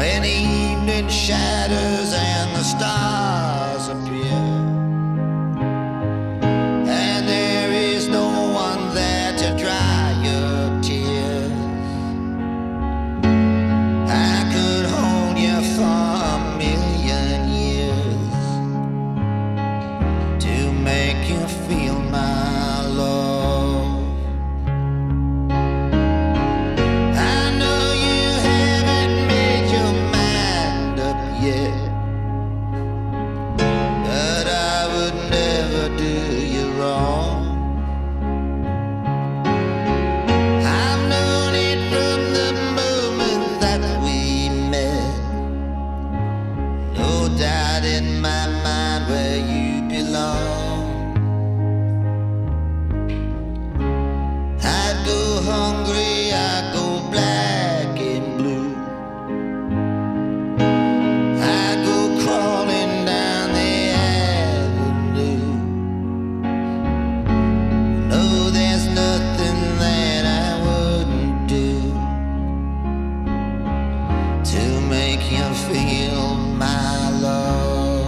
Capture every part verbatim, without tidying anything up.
when the evening shadows and the stars appear, and there is no one there to dry your tears. I could hold you for a million years to make you feel my love. I know you haven't made your mind up yet, but I would never do you wrong. I've known it from the moment that we met. No doubt in my mind where you belong. I go hungry, I go black and blue. I go crawling down the avenue. No, there's nothing that I wouldn't do to make you feel my love.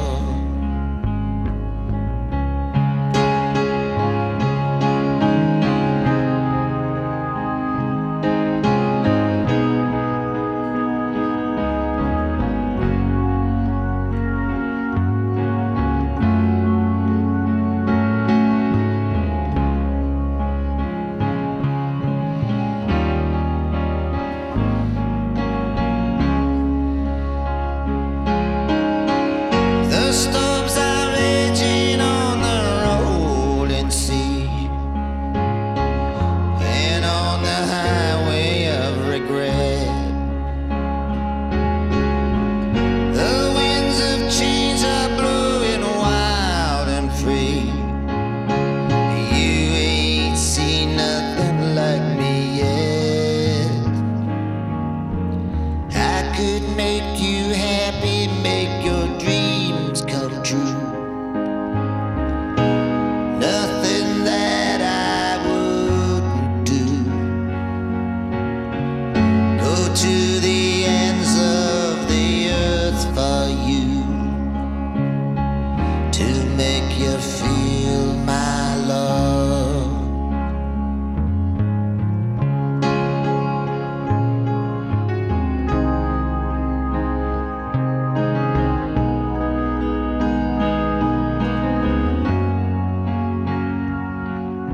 The storms are raging on the rolling sea and on the highway of regret. The winds of change are blowing wild and free. You ain't seen nothing like me yet. I could make you happy, make your dreams come true. Nothing that I wouldn't do. Go to the ends of the earth for you to make you feel